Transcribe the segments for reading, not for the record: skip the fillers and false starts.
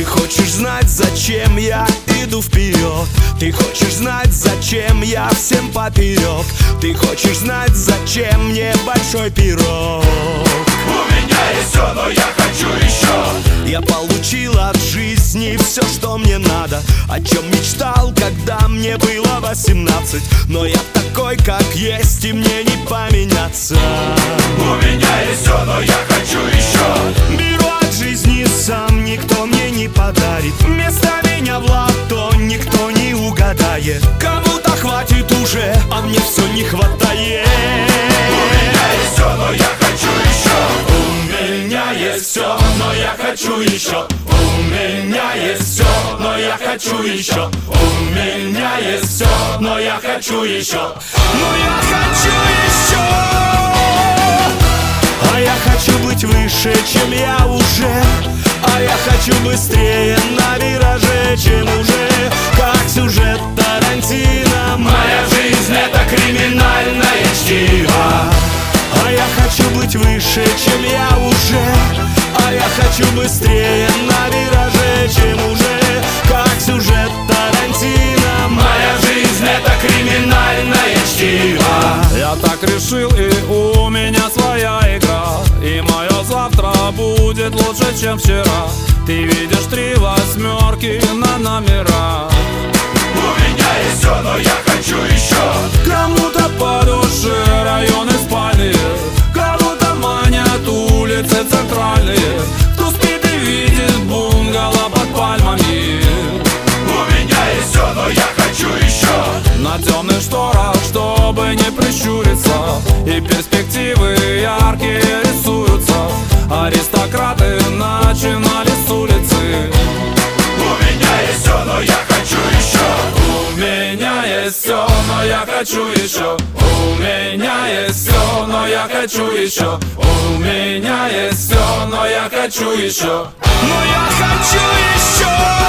Ты хочешь знать, зачем я иду вперед? Ты хочешь знать, зачем я всем поперек? Ты хочешь знать, зачем мне большой пирог? У меня есть все, но я хочу еще. Я получил от жизни все, что мне надо, о чем мечтал, когда мне было 18. Но я такой, как есть, и мне не поменяться. У меня есть все, но я хочу еще. Беру от жизни сам, никто мне не подарит. Вместо меня в лото никто не угадает. Кому-то хватит уже, а мне все не хватает. У меня есть все, но я хочу еще. У меня есть все, но я хочу еще. У меня есть все, но я хочу еще. У меня есть все, но я хочу еще. Но я хочу еще. А я хочу быть выше, чем я уже. А я хочу быстрее на вираже, чем уже. Как сюжет Тарантино. Моя жизнь это криминальное чтиво. А я хочу быть выше, чем я уже. А я хочу быстрее на вираже, чем уже. Как сюжет Тарантино. Моя жизнь это криминальное чтиво. Я так решил, и у меня своя игра. И мое завтра будет лучше, чем вчера. Ты видишь 3 восьмерки на номера. У меня есть все, но я хочу еще. Кому-то по душе районы спальные, кого-то манят улицы центральные. Кто спит и видит бунгало под пальмами. У меня есть все, но я хочу еще. На темных шторах, чтобы не прищуриться, и перспективы яркие рисуются. Аристократы начинали с улицы. У меня есть все, но я хочу еще. У меня есть все, но я хочу еще. У меня есть все, но я хочу еще. У меня есть все, но я хочу еще. Но я хочу еще.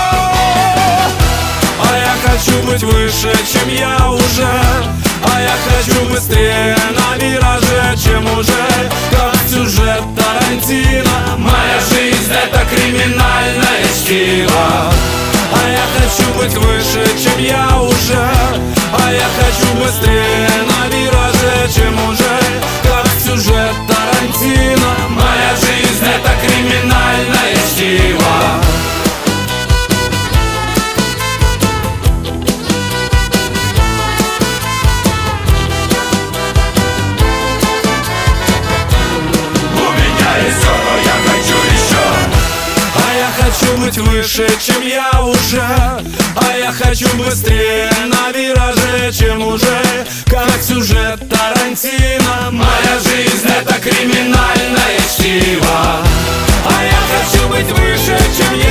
А я хочу быть выше, чем я уже. А я хочу быстрее на вираже, чем уже. Как сюжет Тарантино. Моя жизнь это криминальное чтиво. А я хочу быть выше, чем я уже. А я хочу быстрее на вираже, чем уже. Как сюжет Тарантино. Моя жизнь это криминальное чтиво. Хочу быть выше, чем я уже. А я хочу быстрее на вираже, чем уже. Как сюжет Тарантино. Моя жизнь это криминальное чтиво. А я хочу быть выше, чем я